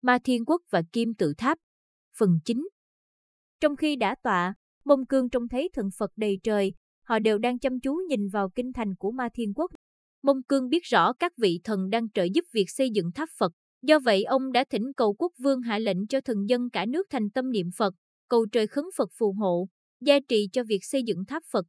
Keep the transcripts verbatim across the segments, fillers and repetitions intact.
Ma Thiên Quốc và Kim Tự Tháp. Phần chín. Trong khi đã tọa, Mông Cương trông thấy thần Phật đầy trời, họ đều đang chăm chú nhìn vào kinh thành của Ma Thiên Quốc. Mông Cương biết rõ các vị thần đang trợ giúp việc xây dựng tháp Phật, do vậy ông đã thỉnh cầu quốc vương hạ lệnh cho thần dân cả nước thành tâm niệm Phật, cầu trời khấn Phật phù hộ, gia trì cho việc xây dựng tháp Phật.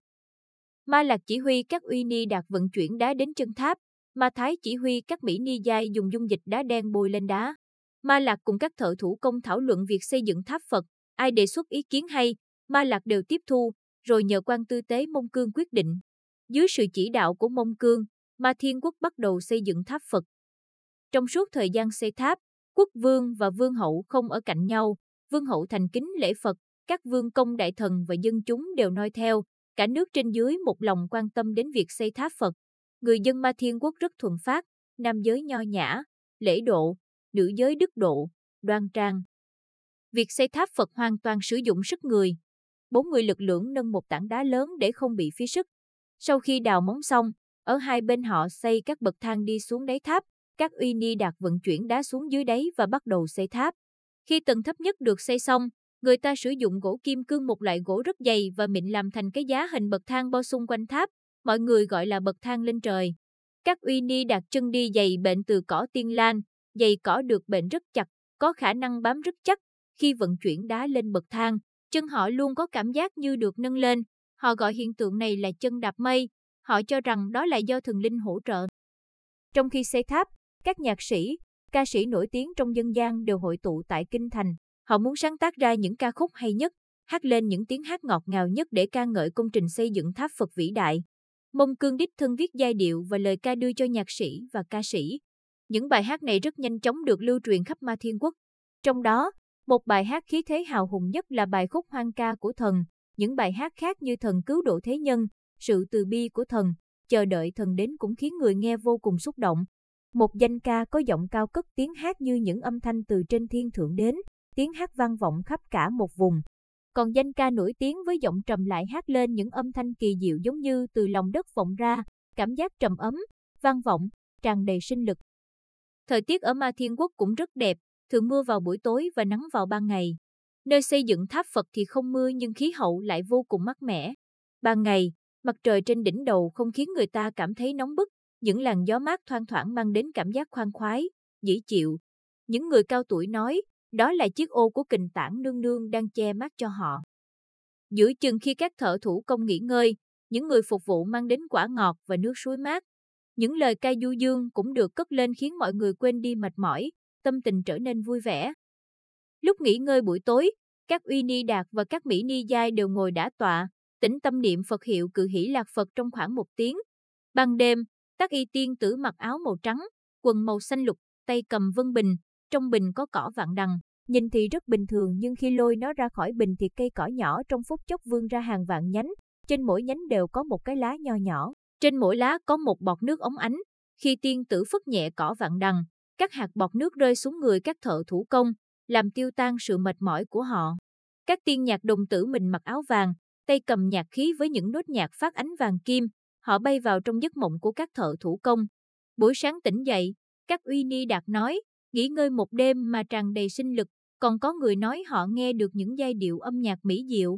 Ma Lạc chỉ huy các uy ni đạt vận chuyển đá đến chân tháp, Ma Thái chỉ huy các Mỹ ni giai dùng dung dịch đá đen bôi lên đá. Ma Lạc cùng các thợ thủ công thảo luận việc xây dựng tháp Phật, ai đề xuất ý kiến hay, Ma Lạc đều tiếp thu, rồi nhờ quan tư tế Mông Cương quyết định. Dưới sự chỉ đạo của Mông Cương, Ma Thiên Quốc bắt đầu xây dựng tháp Phật. Trong suốt thời gian xây tháp, quốc vương và vương hậu không ở cạnh nhau, vương hậu thành kính lễ Phật, các vương công đại thần và dân chúng đều noi theo, cả nước trên dưới một lòng quan tâm đến việc xây tháp Phật. Người dân Ma Thiên Quốc rất thuần phát, nam giới nho nhã, lễ độ, nữ giới đức độ, đoan trang. Việc xây tháp Phật hoàn toàn sử dụng sức người. Bốn người lực lưỡng nâng một tảng đá lớn để không bị phí sức. Sau khi đào móng xong, ở hai bên họ xây các bậc thang đi xuống đáy tháp, các uy ni đạt vận chuyển đá xuống dưới đáy và bắt đầu xây tháp. Khi tầng thấp nhất được xây xong, người ta sử dụng gỗ kim cương, một loại gỗ rất dày và mịn, làm thành cái giá hình bậc thang bao xung quanh tháp, mọi người gọi là bậc thang lên trời. Các uy ni đạt chân đi giày bệnh từ cỏ tiên lan, giày cỏ được bệnh rất chặt, có khả năng bám rất chắc. Khi vận chuyển đá lên bậc thang, chân họ luôn có cảm giác như được nâng lên. Họ gọi hiện tượng này là chân đạp mây. Họ cho rằng đó là do thần linh hỗ trợ. Trong khi xây tháp, các nhạc sĩ, ca sĩ nổi tiếng trong dân gian đều hội tụ tại kinh thành. Họ muốn sáng tác ra những ca khúc hay nhất, hát lên những tiếng hát ngọt ngào nhất để ca ngợi công trình xây dựng tháp Phật vĩ đại. Mông Cương đích thân viết giai điệu và lời ca đưa cho nhạc sĩ và ca sĩ. Những bài hát này rất nhanh chóng được lưu truyền khắp Ma Thiên Quốc. Trong đó, một bài hát khí thế hào hùng nhất là bài khúc hoang ca của thần. Những bài hát khác như Thần cứu độ thế nhân, Sự từ bi của thần, Chờ đợi thần đến cũng khiến người nghe vô cùng xúc động. Một danh ca có giọng cao cất tiếng hát như những âm thanh từ trên thiên thượng đến, tiếng hát vang vọng khắp cả một vùng. Còn danh ca nổi tiếng với giọng trầm lại hát lên những âm thanh kỳ diệu giống như từ lòng đất vọng ra, cảm giác trầm ấm, vang vọng, tràn đầy sinh lực. Thời tiết ở Ma Thiên Quốc cũng rất đẹp, thường mưa vào buổi tối và nắng vào ban ngày. Nơi xây dựng tháp Phật thì không mưa nhưng khí hậu lại vô cùng mát mẻ. Ban ngày, mặt trời trên đỉnh đầu không khiến người ta cảm thấy nóng bức, những làn gió mát thoang thoảng mang đến cảm giác khoan khoái, dễ chịu. Những người cao tuổi nói, đó là chiếc ô của Kình Tản nương nương đang che mát cho họ. Giữa chừng khi các thợ thủ công nghỉ ngơi, những người phục vụ mang đến quả ngọt và nước suối mát. Những lời ca du dương cũng được cất lên khiến mọi người quên đi mệt mỏi, tâm tình trở nên vui vẻ. Lúc nghỉ ngơi buổi tối, các uy ni đạt và các mỹ ni giai đều ngồi đả tọa, tĩnh tâm niệm Phật hiệu Cự Hỷ Lạc Phật trong khoảng một tiếng. Ban đêm, Tác Y tiên tử mặc áo màu trắng, quần màu xanh lục, tay cầm vân bình, trong bình có cỏ vạn đằng. Nhìn thì rất bình thường nhưng khi lôi nó ra khỏi bình thì cây cỏ nhỏ trong phút chốc vươn ra hàng vạn nhánh, trên mỗi nhánh đều có một cái lá nho nhỏ, trên mỗi lá có một bọt nước óng ánh. Khi tiên tử phất nhẹ cỏ vạn đằng, các hạt bọt nước rơi xuống người các thợ thủ công, làm tiêu tan sự mệt mỏi của họ. Các tiên nhạc đồng tử mình mặc áo vàng, tay cầm nhạc khí với những nốt nhạc phát ánh vàng kim, họ bay vào trong giấc mộng của các thợ thủ công. Buổi sáng tỉnh dậy, các uy ni đạt nói, nghỉ ngơi một đêm mà tràn đầy sinh lực, còn có người nói họ nghe được những giai điệu âm nhạc mỹ diệu.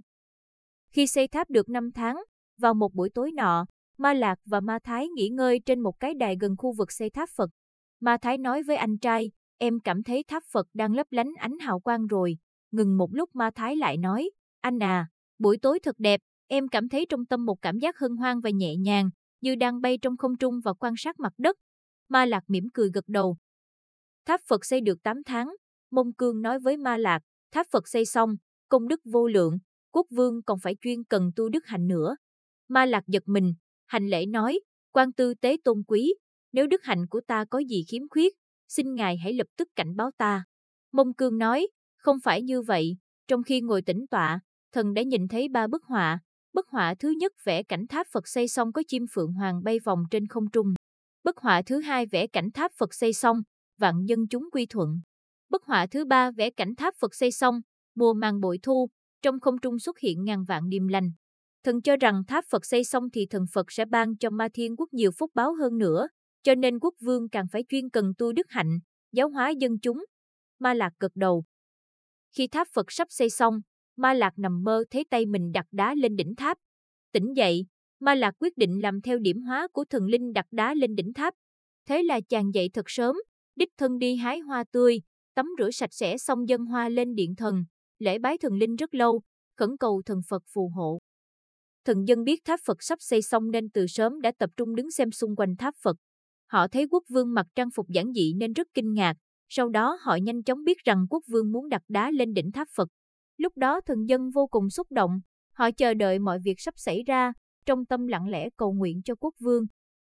Khi xây tháp được năm tháng, vào một buổi tối nọ, Ma Lạc và Ma Thái nghỉ ngơi trên một cái đài gần khu vực xây tháp Phật. Ma Thái nói với anh trai, em cảm thấy tháp Phật đang lấp lánh ánh hào quang rồi. Ngừng một lúc Ma Thái lại nói, anh à, buổi tối thật đẹp, em cảm thấy trong tâm một cảm giác hân hoan và nhẹ nhàng, như đang bay trong không trung và quan sát mặt đất. Ma Lạc mỉm cười gật đầu. Tháp Phật xây được tám tháng, Mông Cương nói với Ma Lạc, tháp Phật xây xong, công đức vô lượng, quốc vương còn phải chuyên cần tu đức hạnh nữa. Ma Lạc giật mình, hành lễ nói, quan tư tế tôn quý, nếu đức hạnh của ta có gì khiếm khuyết, xin ngài hãy lập tức cảnh báo ta. Mông Cương nói, không phải như vậy, trong khi ngồi tĩnh tọa, thần đã nhìn thấy ba bức họa. Bức họa thứ nhất vẽ cảnh tháp Phật xây xong có chim phượng hoàng bay vòng trên không trung. Bức họa thứ hai vẽ cảnh tháp Phật xây xong, vạn dân chúng quy thuận. Bức họa thứ ba vẽ cảnh tháp Phật xây xong, mùa màng bội thu, trong không trung xuất hiện ngàn vạn điềm lành. Thần cho rằng tháp Phật xây xong thì thần Phật sẽ ban cho Ma Thiên Quốc nhiều phúc báo hơn nữa, cho nên quốc vương càng phải chuyên cần tu đức hạnh, giáo hóa dân chúng. Ma Lạc gật đầu. Khi tháp Phật sắp xây xong, Ma Lạc nằm mơ thấy tay mình đặt đá lên đỉnh tháp. Tỉnh dậy, Ma Lạc quyết định làm theo điểm hóa của thần linh đặt đá lên đỉnh tháp. Thế là chàng dậy thật sớm, đích thân đi hái hoa tươi, tắm rửa sạch sẽ xong dâng hoa lên điện thần, lễ bái thần linh rất lâu, khẩn cầu thần Phật phù hộ. Thần dân biết tháp Phật sắp xây xong nên từ sớm đã tập trung đứng xem xung quanh tháp Phật. Họ thấy quốc vương mặc trang phục giản dị nên rất kinh ngạc, sau đó họ nhanh chóng biết rằng quốc vương muốn đặt đá lên đỉnh tháp Phật. Lúc đó thần dân vô cùng xúc động, họ chờ đợi mọi việc sắp xảy ra, trong tâm lặng lẽ cầu nguyện cho quốc vương.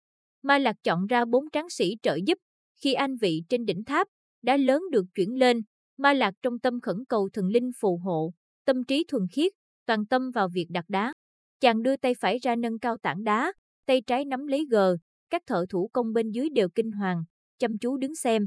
Ma Lạc chọn ra bốn tráng sĩ trợ giúp, khi an vị trên đỉnh tháp, đá lớn được chuyển lên, Ma Lạc trong tâm khẩn cầu thần linh phù hộ, tâm trí thuần khiết, toàn tâm vào việc đặt đá. Chàng đưa tay phải ra nâng cao tảng đá, tay trái nắm lấy gờ, các thợ thủ công bên dưới đều kinh hoàng, chăm chú đứng xem.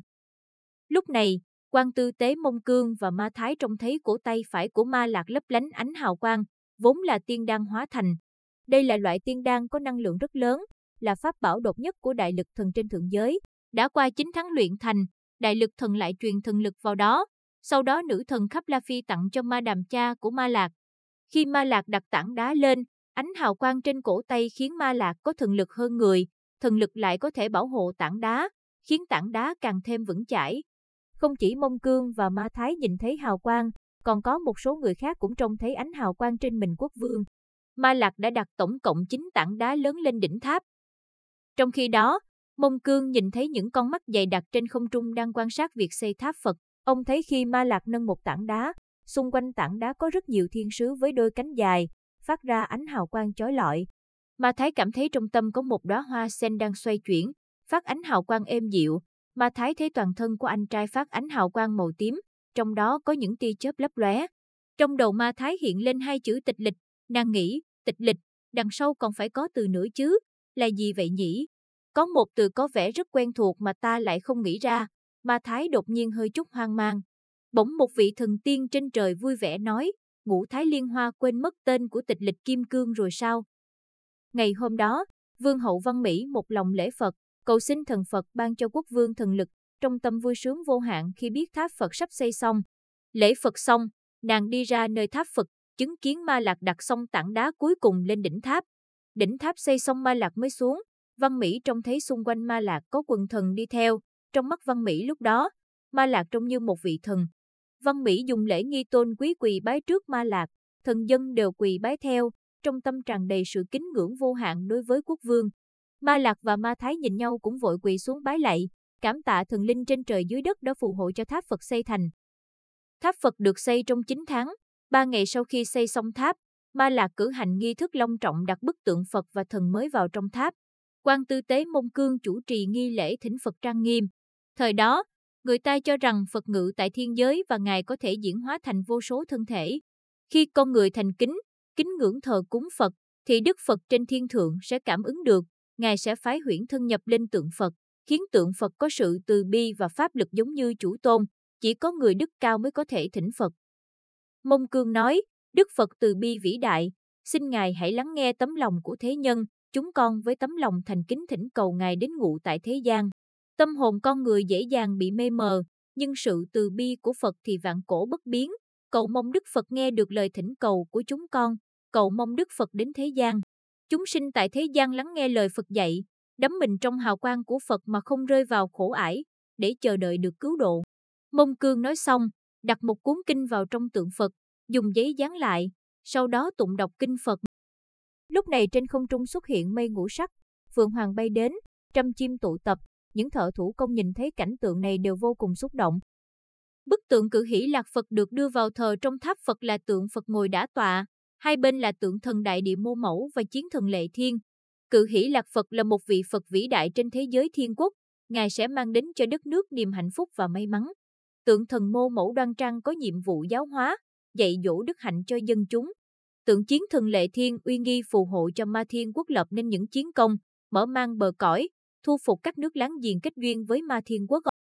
Lúc này, Quan Tư Tế Mông Cương và Ma Thái trông thấy cổ tay phải của Ma Lạc lấp lánh ánh hào quang, vốn là tiên đan hóa thành. Đây là loại tiên đan có năng lượng rất lớn, là pháp bảo độc nhất của đại lực thần trên thượng giới. Đã qua chín tháng luyện thành, đại lực thần lại truyền thần lực vào đó. Sau đó nữ thần Khắp La Phi tặng cho Ma Đàm cha của Ma Lạc. Khi Ma Lạc đặt tảng đá lên, ánh hào quang trên cổ tay khiến Ma Lạc có thần lực hơn người, thần lực lại có thể bảo hộ tảng đá, khiến tảng đá càng thêm vững chãi. Không chỉ Mông Cương và Ma Thái nhìn thấy hào quang, còn có một số người khác cũng trông thấy ánh hào quang trên mình quốc vương. Ma Lạc đã đặt tổng cộng chín tảng đá lớn lên đỉnh tháp. Trong khi đó, Mông Cương nhìn thấy những con mắt dày đặc trên không trung đang quan sát việc xây tháp Phật. Ông thấy khi Ma Lạc nâng một tảng đá, xung quanh tảng đá có rất nhiều thiên sứ với đôi cánh dài, phát ra ánh hào quang chói lọi. Ma Thái cảm thấy trong tâm có một đóa hoa sen đang xoay chuyển, phát ánh hào quang êm dịu. Ma Thái thấy toàn thân của anh trai phát ánh hào quang màu tím, trong đó có những tia chớp lấp lóe. Trong đầu Ma Thái hiện lên hai chữ tịch lịch, nàng nghĩ, tịch lịch, đằng sau còn phải có từ nữa chứ, là gì vậy nhỉ? Có một từ có vẻ rất quen thuộc mà ta lại không nghĩ ra. Ma Thái đột nhiên hơi chút hoang mang. Bỗng một vị thần tiên trên trời vui vẻ nói, Ngũ Thái Liên Hoa quên mất tên của tịch lịch Kim Cương rồi sao? Ngày hôm đó, Vương hậu Văn Mỹ một lòng lễ Phật, cầu xin thần Phật ban cho quốc vương thần lực, trong tâm vui sướng vô hạn khi biết tháp Phật sắp xây xong. Lễ Phật xong, nàng đi ra nơi tháp Phật, chứng kiến Ma Lạc đặt xong tảng đá cuối cùng lên đỉnh tháp. Đỉnh tháp xây xong Ma Lạc mới xuống, Văn Mỹ trông thấy xung quanh Ma Lạc có quần thần đi theo, trong mắt Văn Mỹ lúc đó, Ma Lạc trông như một vị thần. Văn Mỹ dùng lễ nghi tôn quý quỳ bái trước Ma Lạc, thần dân đều quỳ bái theo, trong tâm tràn đầy sự kính ngưỡng vô hạn đối với quốc vương. Ma Lạc và Ma Thái nhìn nhau cũng vội quỳ xuống bái lạy, cảm tạ thần linh trên trời dưới đất đã phù hộ cho tháp Phật xây thành. Tháp Phật được xây trong chín tháng, ba ngày sau khi xây xong tháp, Ma Lạc cử hành nghi thức long trọng đặt bức tượng Phật và thần mới vào trong tháp. Quan Tư Tế Mông Cương chủ trì nghi lễ thỉnh Phật trang nghiêm. Thời đó, người ta cho rằng Phật ngự tại thiên giới và Ngài có thể diễn hóa thành vô số thân thể. Khi con người thành kính, kính ngưỡng thờ cúng Phật, thì Đức Phật trên thiên thượng sẽ cảm ứng được, Ngài sẽ phái huyễn thân nhập lên tượng Phật, khiến tượng Phật có sự từ bi và pháp lực giống như chủ tôn, chỉ có người đức cao mới có thể thỉnh Phật. Mông Cương nói, Đức Phật từ bi vĩ đại, xin Ngài hãy lắng nghe tấm lòng của thế nhân, chúng con với tấm lòng thành kính thỉnh cầu Ngài đến ngụ tại thế gian. Tâm hồn con người dễ dàng bị mê mờ, nhưng sự từ bi của Phật thì vạn cổ bất biến. Cầu mong Đức Phật nghe được lời thỉnh cầu của chúng con, cầu mong Đức Phật đến thế gian. Chúng sinh tại thế gian lắng nghe lời Phật dạy, đắm mình trong hào quang của Phật mà không rơi vào khổ ải, để chờ đợi được cứu độ. Mông Cương nói xong, đặt một cuốn kinh vào trong tượng Phật, dùng giấy dán lại, sau đó tụng đọc kinh Phật. Lúc này trên không trung xuất hiện mây ngũ sắc, phượng hoàng bay đến, trăm chim tụ tập, những thợ thủ công nhìn thấy cảnh tượng này đều vô cùng xúc động. Bức tượng Cự Hỷ Lạc Phật được đưa vào thờ trong tháp Phật là tượng Phật ngồi đả tọa, hai bên là tượng thần Đại Địa Mô Mẫu và chiến thần Lệ Thiên. Cự Hỷ Lạc Phật là một vị Phật vĩ đại trên thế giới thiên quốc, Ngài sẽ mang đến cho đất nước niềm hạnh phúc và may mắn. Tượng thần Mô Mẫu đoan trang có nhiệm vụ giáo hóa, dạy dỗ đức hạnh cho dân chúng. Tượng chiến thần Lệ Thiên uy nghi phù hộ cho Ma Thiên quốc lập nên những chiến công, mở mang bờ cõi, thu phục các nước láng giềng kết duyên với Ma Thiên quốc.